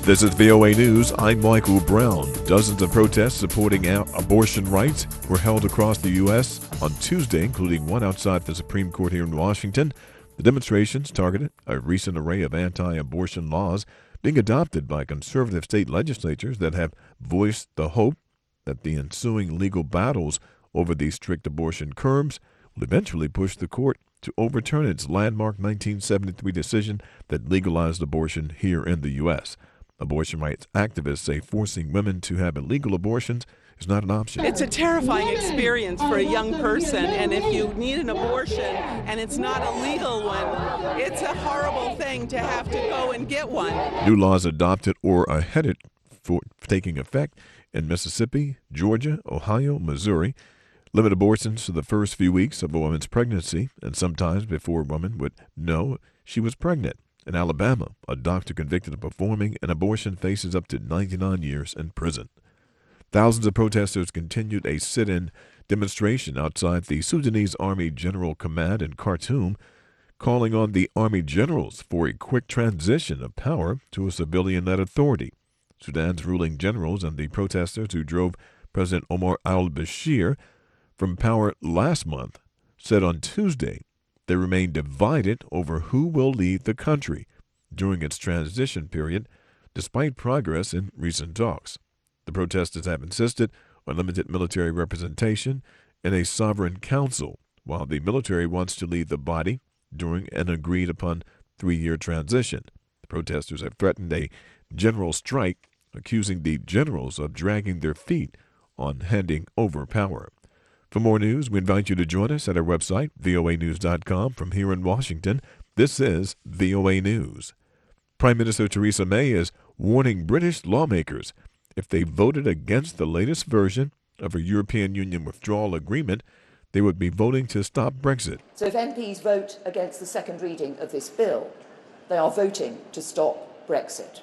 This is VOA News. I'm Michael Brown. Dozens of protests supporting abortion rights were held across the U.S. on Tuesday, including one outside the Supreme Court here in Washington. The demonstrations targeted a recent array of anti-abortion laws being adopted by conservative state legislatures that have voiced the hope that the ensuing legal battles over these strict abortion curbs will eventually push the court to overturn its landmark 1973 decision that legalized abortion here in the U.S. Abortion rights activists say forcing women to have illegal abortions is not an option. It's a terrifying experience for a young person, and if you need an abortion and it's not a legal one, it's a horrible thing to have to go and get one. New laws adopted or are headed for taking effect in Mississippi, Georgia, Ohio, Missouri limit abortions to the first few weeks of a woman's pregnancy and sometimes before a woman would know she was pregnant. In Alabama, a doctor convicted of performing an abortion faces up to 99 years in prison. Thousands of protesters continued a sit-in demonstration outside the Sudanese Army General Command in Khartoum, calling on the Army generals for a quick transition of power to a civilian-led authority. Sudan's ruling generals and the protesters who drove President Omar al-Bashir from power last month said on Tuesday they remain divided over who will lead the country during its transition period, despite progress in recent talks. The protesters have insisted on limited military representation in a sovereign council, while the military wants to lead the body during an agreed-upon 3-year transition. The protesters have threatened a general strike, accusing the generals of dragging their feet on handing over power. For more news, we invite you to join us at our website, voanews.com. From here in Washington, this is VOA News. Prime Minister Theresa May is warning British lawmakers if they voted against the latest version of a European Union withdrawal agreement, they would be voting to stop Brexit. So if MPs vote against the second reading of this bill, they are voting to stop Brexit.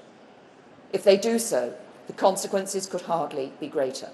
If they do so, the consequences could hardly be greater.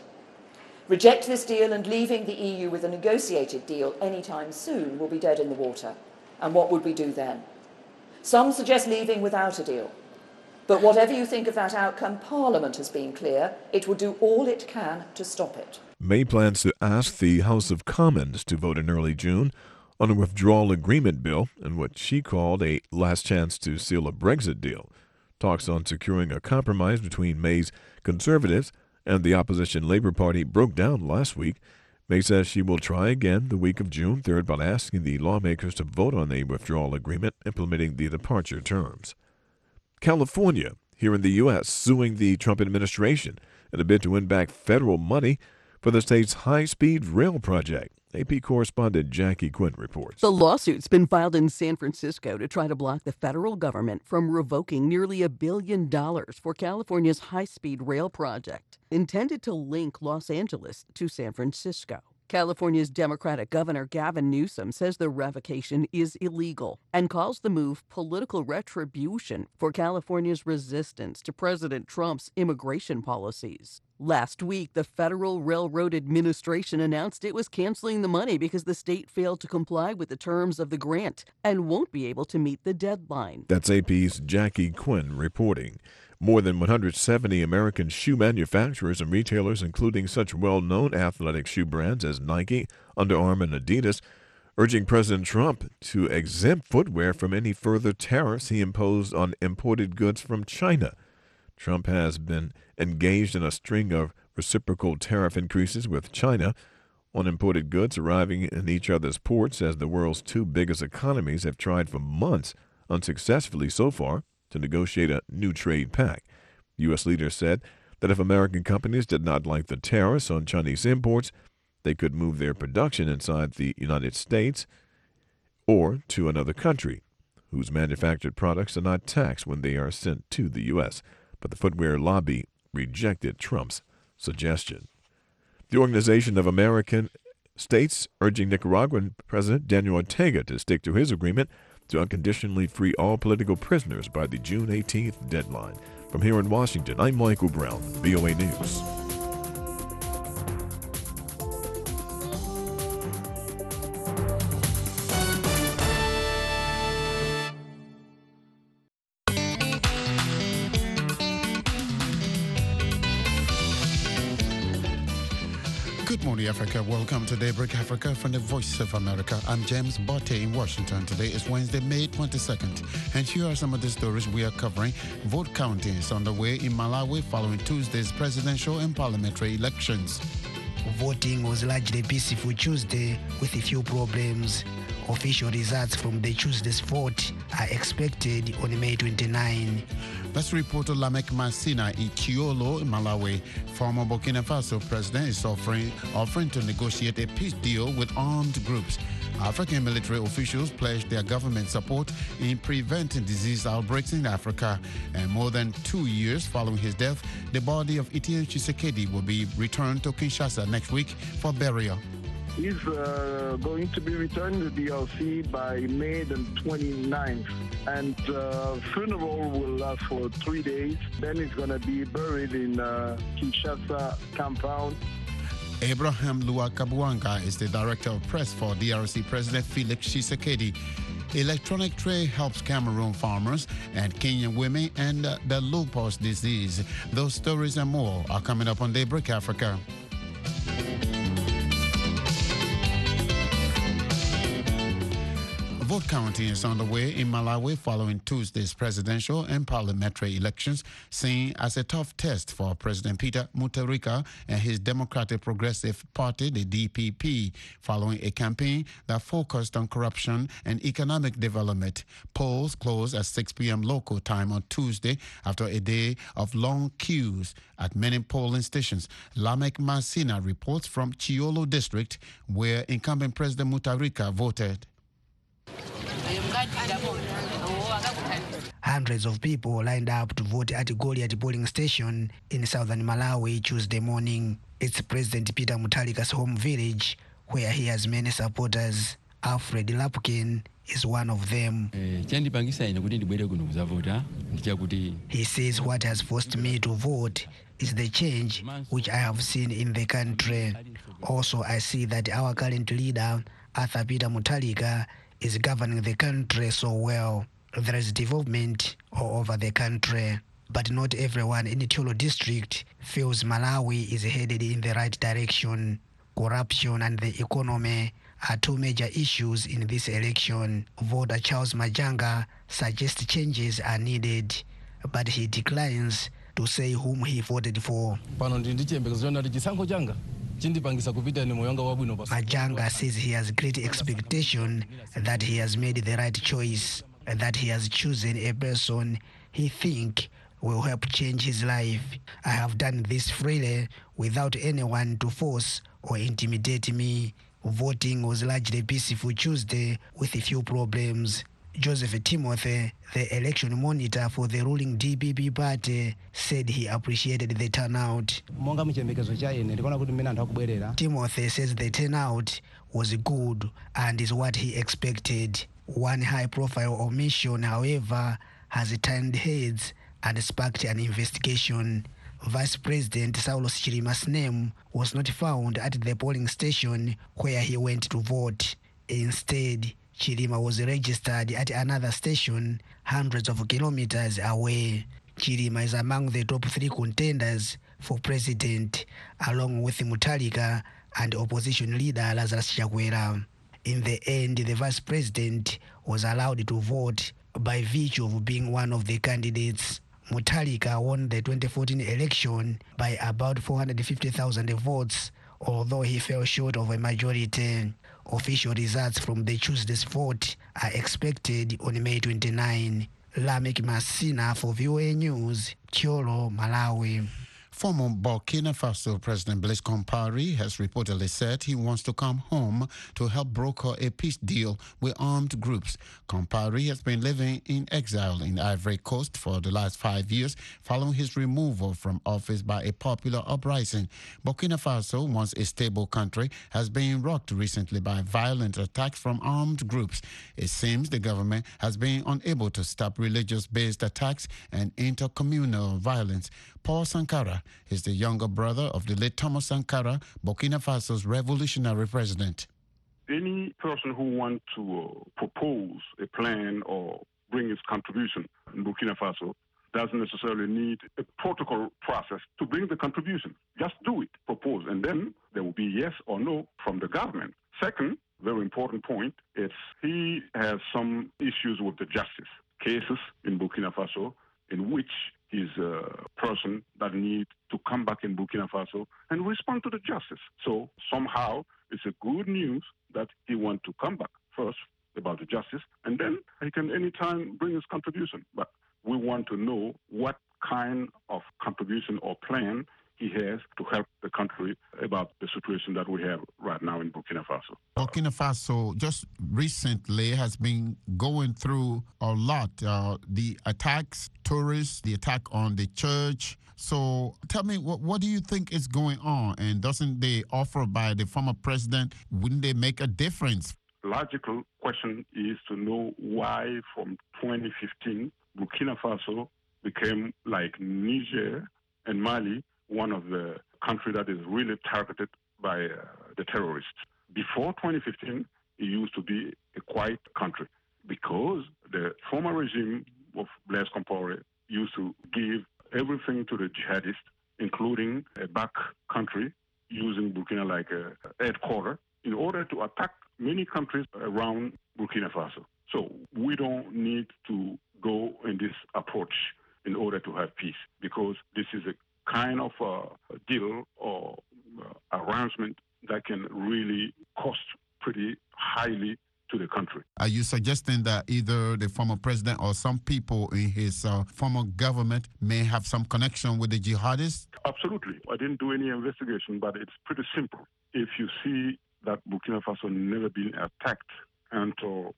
Reject this deal and leaving the EU with a negotiated deal anytime soon will be dead in the water. And what would we do then? Some suggest leaving without a deal. But whatever you think of that outcome, Parliament has been clear it will do all it can to stop it. May plans to ask the House of Commons to vote in early June on a withdrawal agreement bill in what she called a last chance to seal a Brexit deal. Talks on securing a compromise between May's Conservatives and the opposition Labour Party broke down last week. May says she will try again the week of June 3rd by asking the lawmakers to vote on a withdrawal agreement implementing the departure terms. California, here in the U.S., suing the Trump administration in a bid to win back federal money for the state's high-speed rail project. AP correspondent Jackie Quinn reports. The lawsuit's been filed in San Francisco to try to block the federal government from revoking nearly $1 billion for California's high-speed rail project, intended to link Los Angeles to San Francisco. California's Democratic Governor Gavin Newsom says the revocation is illegal and calls the move political retribution for California's resistance to President Trump's immigration policies. Last week, the Federal Railroad Administration announced it was canceling the money because the state failed to comply with the terms of the grant and won't be able to meet the deadline. That's AP's Jackie Quinn reporting. More than 170 American shoe manufacturers and retailers, including such well-known athletic shoe brands as Nike, Under Armour, and Adidas, urging President Trump to exempt footwear from any further tariffs he imposed on imported goods from China. Trump has been engaged in a string of reciprocal tariff increases with China on imported goods arriving in each other's ports as the world's two biggest economies have tried for months, unsuccessfully so far, to negotiate a new trade pact. U.S. leaders said that if American companies did not like the tariffs on Chinese imports, they could move their production inside the United States or to another country whose manufactured products are not taxed when they are sent to the U.S. But the footwear lobby rejected Trump's suggestion. The Organization of American States urging Nicaraguan President Daniel Ortega to stick to his agreement to unconditionally free all political prisoners by the June 18th deadline. From here in Washington, I'm Michael Brown, VOA News. Good morning, Africa. Welcome to Daybreak Africa from the Voice of America. I'm James Botte in Washington. Today is Wednesday, May 22nd. And here are some of the stories we are covering. Vote counting is underway in Malawi following Tuesday's presidential and parliamentary elections. Voting was largely peaceful Tuesday with a few problems. Official results from the Tuesday's vote are expected on May 29. That's reporter Lamek Masina in Chiolo, Malawi. Former Burkina Faso president is offering to negotiate a peace deal with armed groups. African military officials pledged their government support in preventing disease outbreaks in Africa. And more than 2 years following his death, the body of Etienne Tshisekedi will be returned to Kinshasa next week for burial. He's going to be returned to DRC by May the 29th. And funeral will last for 3 days. Then he's going to be buried in Kinshasa compound. Abraham Luakabuanga is the director of press for DRC President Felix Tshisekedi. Electronic trade helps Cameroon farmers and Kenyan women and the lupus disease. Those stories and more are coming up on Daybreak Africa. Vote counting is underway in Malawi following Tuesday's presidential and parliamentary elections, seen as a tough test for President Peter Mutharika and his Democratic Progressive Party, the DPP, following a campaign that focused on corruption and economic development. Polls closed at 6 p.m. local time on Tuesday after a day of long queues at many polling stations. Lamek Masina reports from Chiolo district, where incumbent President Mutharika voted. Hundreds of people lined up to vote at Goliath polling station in southern Malawi Tuesday morning. It's President Peter Mutharika's home village, where he has many supporters. Alfred Lapkin is one of them. He says what has forced me to vote is the change which I have seen in the country. Also, I see that our current leader, Arthur Peter Mutharika, is governing the country so well. There is development all over the country, but not everyone in the Chiolo district feels Malawi is headed in the right direction. Corruption and the economy are two major issues in this election. Voter Charles Majanga suggests changes are needed, but he declines to say whom he voted for. Majanga says he has great expectation that he has made the right choice, that he has chosen a person he thinks will help change his life. I have done this freely without anyone to force or intimidate me. Voting was largely peaceful Tuesday with a few problems. Joseph Timothy, the election monitor for the ruling DPP party, said he appreciated the turnout. Timothy says the turnout was good and is what he expected. One high-profile omission, however, has turned heads and sparked an investigation. Vice President Saulos Chilima's name was not found at the polling station where he went to vote. Instead, Chilima was registered at another station hundreds of kilometers away. Chilima is among the top 3 contenders for president, along with Mutharika and opposition leader Lazarus Chakwera. In the end, the vice president was allowed to vote by virtue of being one of the candidates. Mutharika won the 2014 election by about 450,000 votes, although he fell short of a majority. Official results from the Tuesday's vote are expected on May 29. Lamek Masina for VOA News, Chiolo, Malawi. Former Burkina Faso President Blaise Compaoré has reportedly said he wants to come home to help broker a peace deal with armed groups. Compaoré has been living in exile in Ivory Coast for the last 5 years following his removal from office by a popular uprising. Burkina Faso, once a stable country, has been rocked recently by violent attacks from armed groups. It seems the government has been unable to stop religious-based attacks and intercommunal violence. Paul Sankara is the younger brother of the late Thomas Sankara, Burkina Faso's revolutionary president. Any person who wants to propose a plan or bring his contribution in Burkina Faso doesn't necessarily need a protocol process to bring the contribution. Just do it, propose, and then there will be yes or no from the government. Second, very important point, is he has some issues with the justice. Cases in Burkina Faso in which he's a person that needs to come back in Burkina Faso and respond to the justice. So somehow it's a good news that he wants to come back first about the justice, and then he can anytime bring his contribution. But we want to know what kind of contribution or plan he has to help the country about the situation that we have right now in Burkina Faso. Burkina Faso just recently has been going through a lot. The attacks, tourists, the attack on the church. So tell me, what do you think is going on? And doesn't the offer by the former president, wouldn't they make a difference? Logical question is to know why from 2015, Burkina Faso became like Niger and Mali, one of the countries that is really targeted by the terrorists. Before 2015, it used to be a quiet country because the former regime of Blaise Compaoré used to give everything to the jihadists, including a back country, using Burkina like a headquarters, in order to attack many countries around Burkina Faso. So we don't need to go in this approach in order to have peace, because this is a kind of a deal or arrangement that can really cost pretty highly to the country. Are you suggesting that either the former president or some people in his former government may have some connection with the jihadists? Absolutely. I didn't do any investigation, but it's pretty simple. If you see that Burkina Faso never been attacked until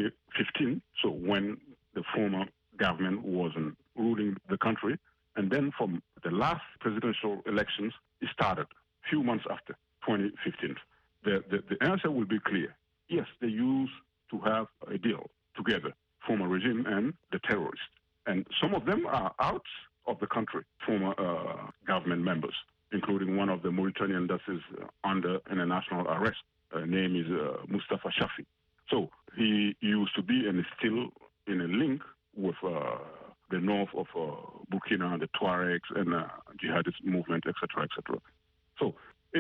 2015, so when the former government wasn't ruling the country, and then from the last presidential elections, it started a few months after 2015. The answer will be clear. Yes, they used to have a deal together, former regime and the terrorists. And some of them are out of the country, former government members, including one of the Mauritanian that is under international arrest. Name is Mustafa Shafi. So he used to be and is still in a link with the north of Burkina, the Tuaregs, and jihadist movement, etc., etc. So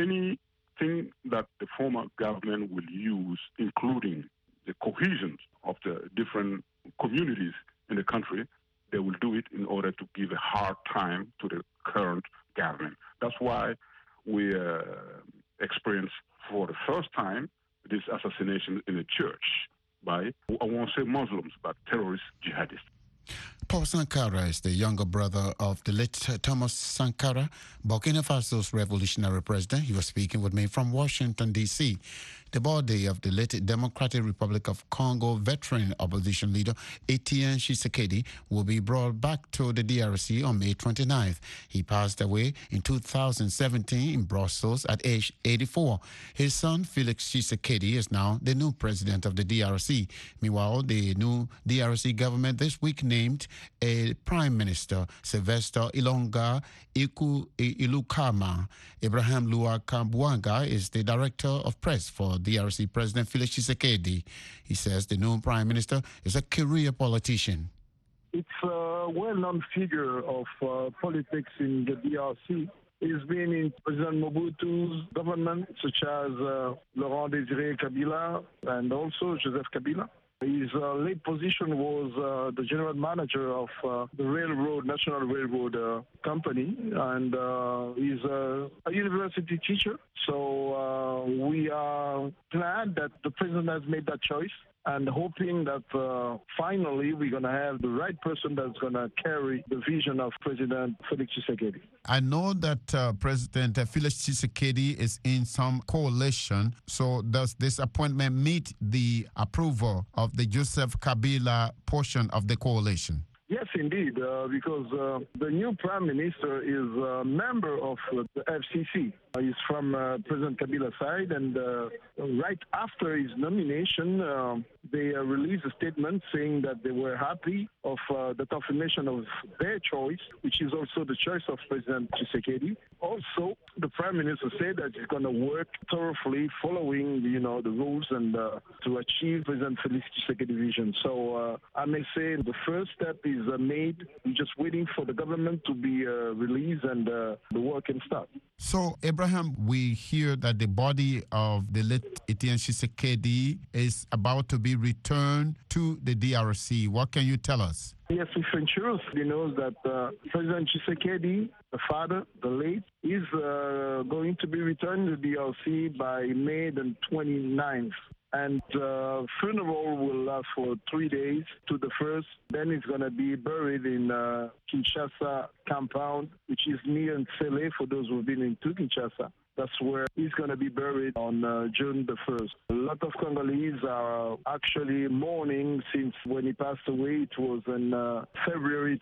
anything that the former government will use, including the cohesion of the different communities in the country, they will do it in order to give a hard time to the current government. That's why we experienced for the first time this assassination in a church by, I won't say Muslims, but terrorist jihadists. Paul Sankara is the younger brother of the late Thomas Sankara, Burkina Faso's revolutionary president. He was speaking with me from Washington, D.C. The body of the late Democratic Republic of Congo veteran opposition leader Etienne Tshisekedi will be brought back to the DRC on May 29th. He passed away in 2017 in Brussels at age 84. His son, Felix Tshisekedi, is now the new president of the DRC. Meanwhile, the new DRC government this week named a prime minister, Sylvester Ilunga Ilukama. Ibrahim Luakabwanga is the director of press for DRC President Felix Tshisekedi. He says the new prime minister is a career politician. It's a well-known figure of politics in the DRC. He's been in President Mobutu's government, such as Laurent Désiré Kabila and also Joseph Kabila. His late position was the general manager of the railroad, National Railroad Company, and he's a university teacher. So we are glad that the president has made that choice and hoping that finally we're going to have the right person that's going to carry the vision of President Felix Tshisekedi. I know that President Felix Tshisekedi is in some coalition. So does this appointment meet the approval of the Joseph Kabila portion of the coalition? Yes, indeed, because the new prime minister is a member of the FCC. He's from President Kabila's side, and right after his nomination, they released a statement saying that they were happy of the confirmation of their choice, which is also the choice of President Tshisekedi. Also, the prime minister said that he's going to work thoroughly following, the rules and to achieve President Felix Tshisekedi's vision. So I may say the first step is is made. We're just waiting for the government to be released and the work can start. So, Abraham, we hear that the body of the late Etienne Tshisekedi is about to be returned to the DRC. What can you tell us? Yes, we can sure knows that President Tshisekedi, the father, the late, is going to be returned to the DRC by May the 29th. And funeral will last for 3 days to the first. Then it's going to be buried in Kinshasa compound, which is near Nsele for those who've been into Kinshasa. That's where he's going to be buried on June the 1st. A lot of Congolese are actually mourning since when he passed away. It was in February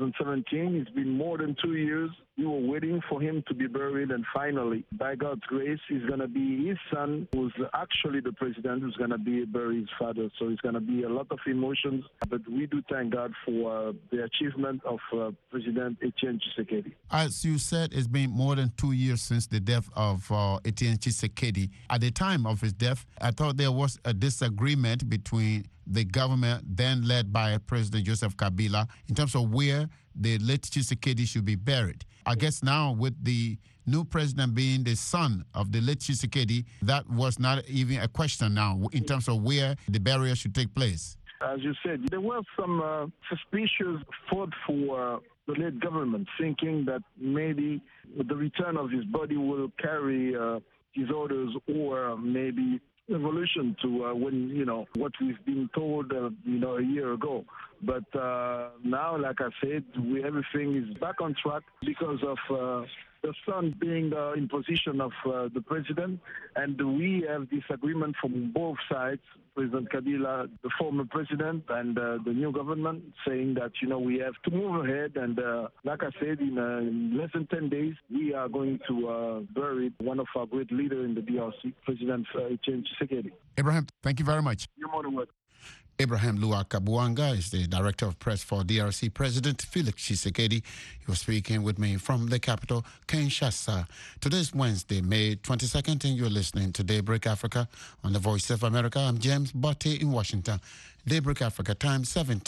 2017. It's been more than 2 years. We were waiting for him to be buried, and finally, by God's grace, it's going to be his son, who's actually the president, who's going to be buried his father. So it's going to be a lot of emotions, but we do thank God for the achievement of President Etienne Tshisekedi. As you said, it's been more than 2 years since the death of Etienne Tshisekedi. At the time of his death, I thought there was a disagreement between the government then led by President Joseph Kabila in terms of where the late Tshisekedi should be buried. I guess now with the new president being the son of the late Tshisekedi, that was not even a question now in terms of where the burial should take place. As you said, there were some suspicious thought for the late government, thinking that maybe the return of his body will carry his orders or maybe evolution to what we've been told a year ago. But now, like I said, everything is back on track because of the son being in position of the president, and we have this agreement from both sides, President Kabila, the former president, and the new government, saying that, we have to move ahead. And like I said, in less than 10 days, we are going to bury one of our great leaders in the DRC, President Etienne Tshisekedi. Abraham, thank you very much. You're more than welcome. Abraham Luakabuanga is the Director of Press for DRC President Felix Tshisekedi. He was speaking with me from the capital, Kinshasa. Today's Wednesday, May 22nd, and you're listening to Daybreak Africa on the Voice of America. I'm James Botte in Washington. Daybreak Africa time,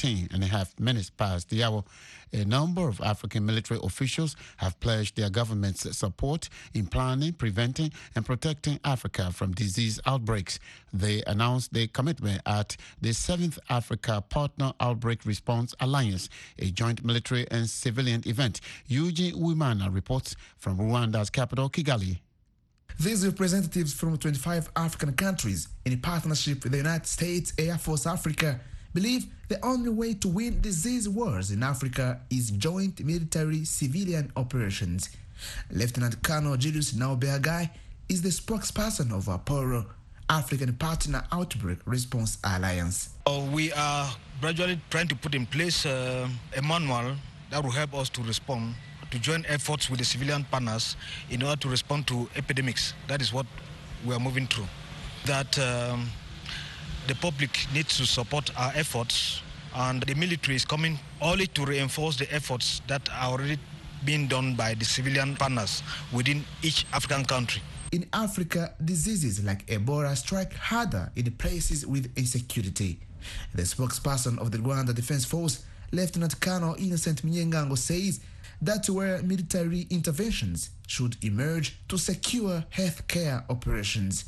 17.5 minutes past the hour. A number of African military officials have pledged their government's support in planning, preventing, and protecting Africa from disease outbreaks. They announced their commitment at the 7th Africa Partner Outbreak Response Alliance, a joint military and civilian event. Eugene Uwimana reports from Rwanda's capital, Kigali. These representatives from 25 African countries, in partnership with the United States Air Force Africa, believe the only way to win disease wars in Africa is joint military-civilian operations. Lieutenant Colonel Julius Naubeagai is the spokesperson of APORO, African Partner Outbreak Response Alliance. We are gradually trying to put in place a manual that will help us to respond, to join efforts with the civilian partners in order to respond to epidemics. That is what we are moving through. That the public needs to support our efforts, and the military is coming only to reinforce the efforts that are already being done by the civilian partners within each African country. In Africa, diseases like Ebola strike harder in places with insecurity. The spokesperson of the Rwanda Defense Force, Lieutenant Colonel Innocent Mnyengango, says that's where military interventions should emerge to secure healthcare operations.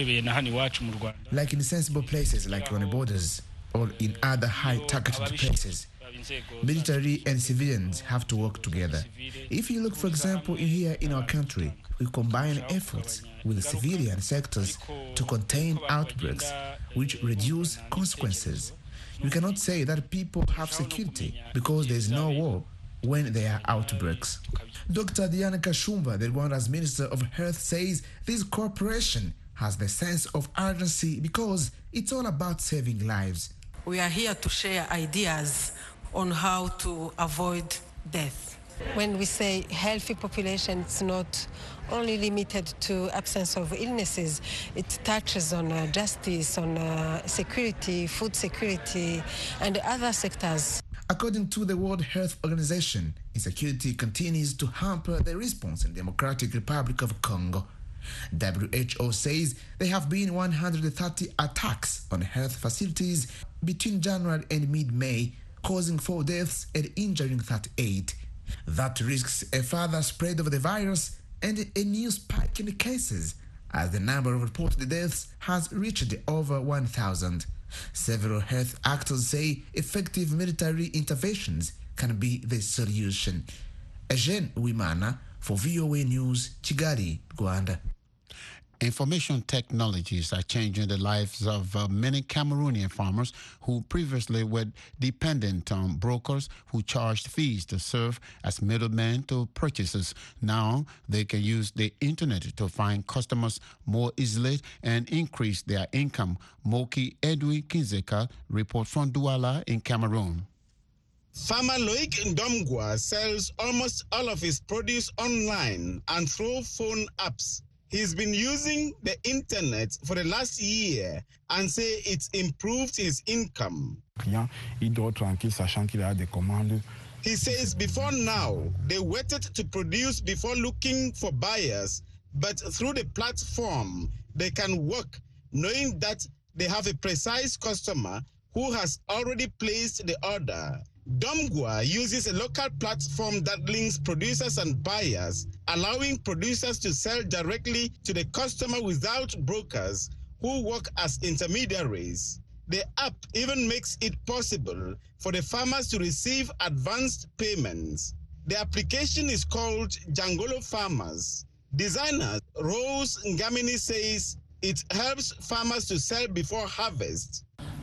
Like in sensible places like on the borders or in other high-targeted places, military and civilians have to work together. If you look, for example, here in our country, we combine efforts with the civilian sectors to contain outbreaks, which reduce consequences. You cannot say that people have security because there is no war when there are outbreaks. Dr. Diana Kashumba, the Rwanda's Minister of Health, says this cooperation has the sense of urgency because it's all about saving lives. We are here to share ideas on how to avoid death. When we say healthy population, it's not only limited to absence of illnesses. It touches on justice, on security, food security, and other sectors. According to the World Health Organization, insecurity continues to hamper the response in the Democratic Republic of Congo. WHO says there have been 130 attacks on health facilities between January and mid-May, causing 4 deaths and injuring 38. That risks a further spread of the virus and a new spike in the cases, as the number of reported deaths has reached over 1,000. Several health actors say effective military interventions can be the solution. Eugene Wimana for VOA News, Kigali, Rwanda. Information technologies are changing the lives of many Cameroonian farmers who previously were dependent on brokers who charged fees to serve as middlemen to purchasers. Now they can use the internet to find customers more easily and increase their income. Moki Edwin Kinzeka reports from Douala in Cameroon. Farmer Loic Ndomgwa sells almost all of his produce online and through phone apps. He's been using the internet for the last year and say it's improved his income. He says before now, they waited to produce before looking for buyers, but through the platform, they can work knowing that they have a precise customer who has already placed the order. Domgwa uses a local platform that links producers and buyers, allowing producers to sell directly to the customer without brokers who work as intermediaries. The app even makes it possible for the farmers to receive advanced payments. The application is called Jangolo Farmers. Designer Rose Ngamini says it helps farmers to sell before harvest.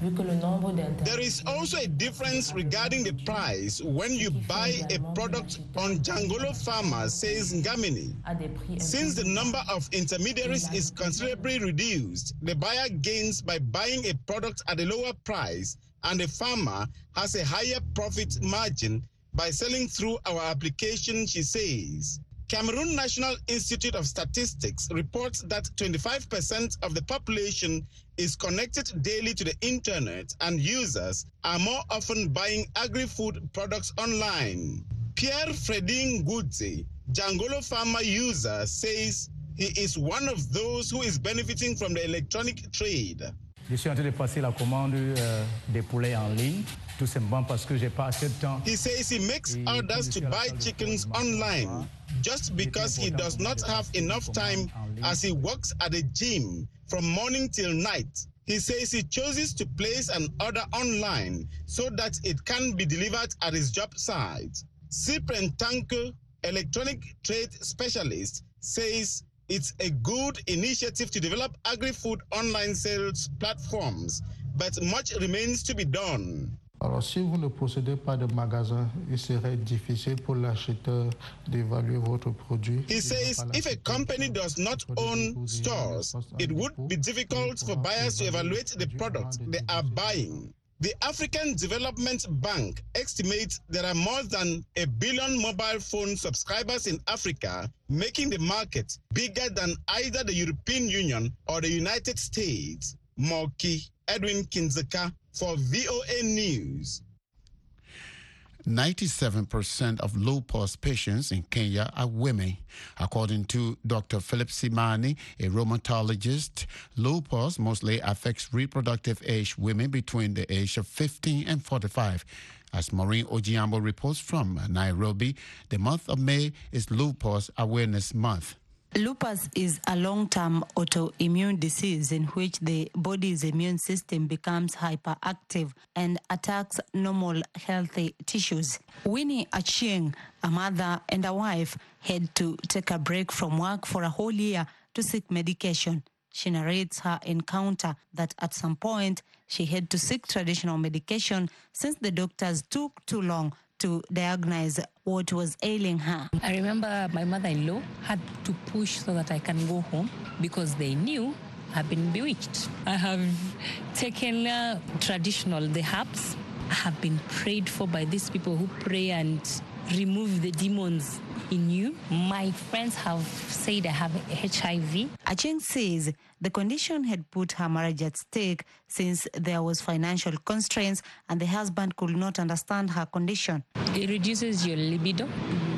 There is also a difference regarding the price when you buy a product on Jangolo Farmers, says Ngamini. Since the number of intermediaries is considerably reduced, the buyer gains by buying a product at a lower price, and the farmer has a higher profit margin by selling through our application, she says. Cameroon National Institute of Statistics reports that 25% of the population is connected daily to the internet, and users are more often buying agri-food products online. Pierre Fredin Gudzi, Jangolo farmer user, says he is one of those who is benefiting from the electronic trade. Je suis en train de passer la commande des poulets en ligne, tout simplement parce que j'ai pas assez de temps. He says he makes orders to buy chickens online just because he does not have enough time as he works at a gym from morning till night. He says he chooses to place an order online so that it can be delivered at his job site. Cyprian Tanko, electronic trade specialist, says it's a good initiative to develop agri-food online sales platforms, but much remains to be done. Alors, si vous ne possédez pas de magasin, il serait difficile pour l'acheteur d'évaluer votre produit. He says if a company does not own stores, it would be difficult for buyers to evaluate the product they are buying. The African Development Bank estimates there are more than 1 billion mobile phone subscribers in Africa, making the market bigger than either the European Union or the United States. Moki Edwin Kinzeka for VOA News. 97% of lupus patients in Kenya are women. According to Dr. Philip Simani, a rheumatologist, lupus mostly affects reproductive age women between the age of 15 and 45. As Maureen Ojiambo reports from Nairobi, the month of May is Lupus Awareness Month. Lupus is a long-term autoimmune disease in which the body's immune system becomes hyperactive and attacks normal healthy tissues. Winnie Achieng, a mother and a wife, had to take a break from work for a whole year to seek medication. She narrates her encounter that at some point she had to seek traditional medication since the doctors took too long to diagnose what was ailing her. I remember my mother-in-law had to push so that I can go home because they knew I've been bewitched. I have taken traditional, the herbs. I have been prayed for by these people who pray and remove the demons in you. My friends have said I have HIV. Acheng says the condition had put her marriage at stake since there was financial constraints and the husband could not understand her condition. It reduces your libido.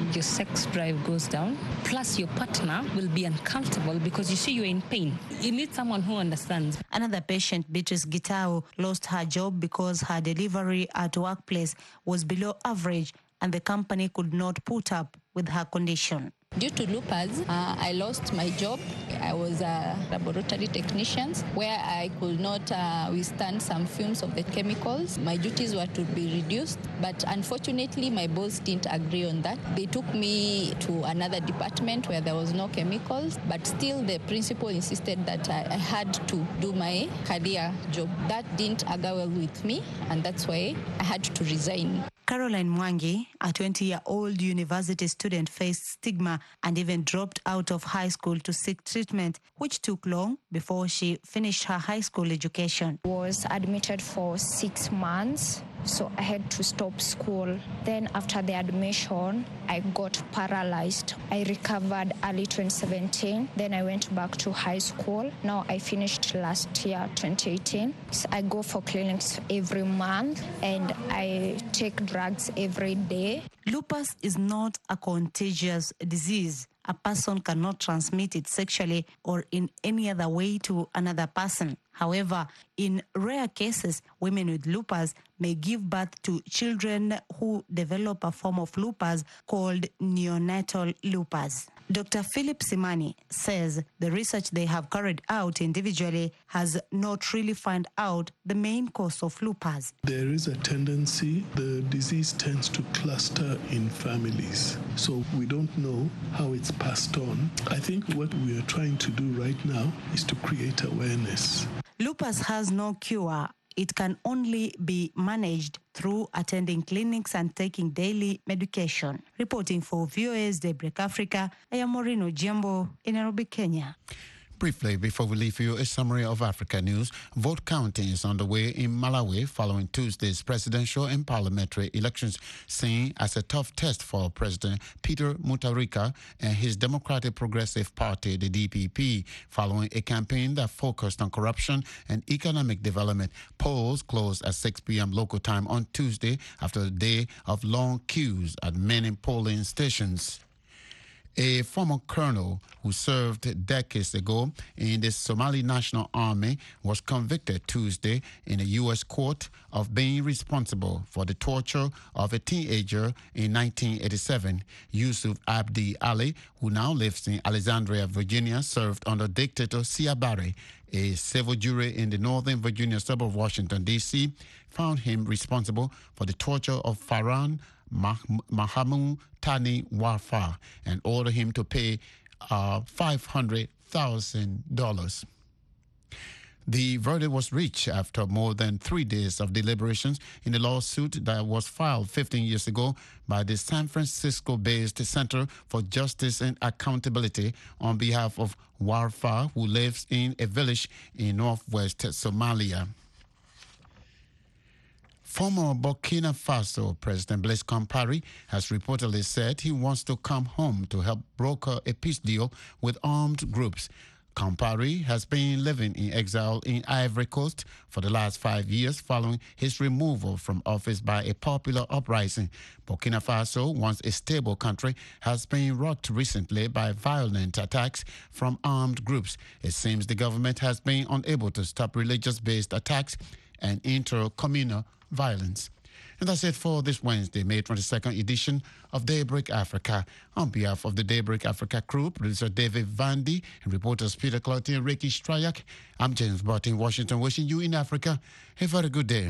your sex drive goes down. Plus, your partner will be uncomfortable because you see you're in pain. You need someone who understands. Another patient, Beatrice Gitao, lost her job because her delivery at workplace was below average and the company could not put up with her condition. Due to lupus, I lost my job. I was a laboratory technician where I could not withstand some fumes of the chemicals. My duties were to be reduced, but unfortunately my boss didn't agree on that. They took me to another department where there was no chemicals, but still the principal insisted that I had to do my career job. That didn't agree well with me, and that's why I had to resign. Caroline Mwangi, a 20-year-old university student, faced stigma and even dropped out of high school to seek treatment, which took long before she finished her high school education. Was admitted for 6 months, so I had to stop school. Then after the admission, I got paralyzed. I recovered early 2017. Then I went back to high school. Now I finished last year, 2018. So I go for clinics every month and I take drugs every day. Lupus is not a contagious disease. A person cannot transmit it sexually or in any other way to another person. However, in rare cases, women with lupus may give birth to children who develop a form of lupus called neonatal lupus. Dr. Philip Simani says the research they have carried out individually has not really found out the main cause of lupus. There is a tendency, the disease tends to cluster in families. So we don't know how it's passed on. I think what we are trying to do right now is to create awareness. Lupus has no cure. It can only be managed through attending clinics and taking daily medication. Reporting for VOA's Daybreak Africa, I am Moreno Jembo in Nairobi, Kenya. Briefly, before we leave you, a summary of Africa news. Vote counting is underway in Malawi following Tuesday's presidential and parliamentary elections, seen as a tough test for President Peter Mutharika and his Democratic Progressive Party, the DPP, following a campaign that focused on corruption and economic development. Polls closed at 6 p.m. local time on Tuesday after a day of long queues at many polling stations. A former colonel who served decades ago in the Somali National Army was convicted Tuesday in a U.S. court of being responsible for the torture of a teenager in 1987. Yusuf Abdi Ali, who now lives in Alexandria, Virginia, served under dictator Siad Barre. A civil jury in the Northern Virginia suburb of Washington, D.C., found him responsible for the torture of Farhan Mahamud Tani Warfa and ordered him to pay $500,000. The verdict was reached after more than 3 days of deliberations in a lawsuit that was filed 15 years ago by the San Francisco-based Center for Justice and Accountability on behalf of Warfa, who lives in a village in northwest Somalia. Former Burkina Faso President Blaise Compaoré has reportedly said he wants to come home to help broker a peace deal with armed groups. Compaoré has been living in exile in Ivory Coast for the last 5 years following his removal from office by a popular uprising. Burkina Faso, once a stable country, has been rocked recently by violent attacks from armed groups. It seems the government has been unable to stop religious-based attacks and inter-communal violence. And that's it for this Wednesday, May 22nd edition of Daybreak Africa. On behalf of the Daybreak Africa crew, producer David Vandy, and reporters Peter Clotty and Ricky Strayak, I'm James Butt in Washington, wishing you in Africa a very good day.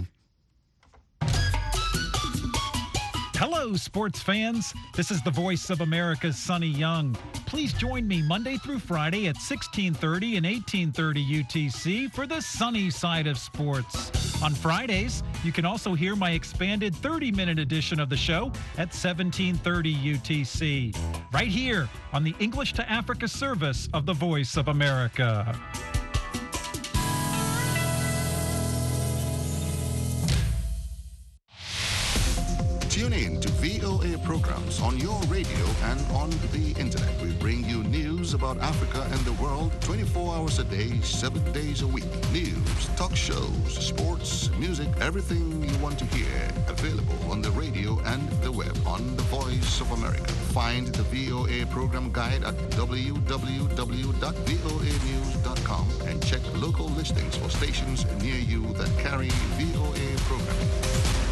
Hello, sports fans. This is the voice of America's Sonny Young. Please join me Monday through Friday at 1630 and 1830 UTC for the sunny side of sports. On Fridays, you can also hear my expanded 30-minute edition of the show at 1730 UTC, right here on the English to Africa service of the Voice of America. Tune in to VOA programs on your radio and on the internet. We bring you news about Africa and the world 24 hours a day, 7 days a week. News, talk shows, sports, music, everything you want to hear. Available on the radio and the web on The Voice of America. Find the VOA program guide at www.voanews.com and check local listings for stations near you that carry VOA programming.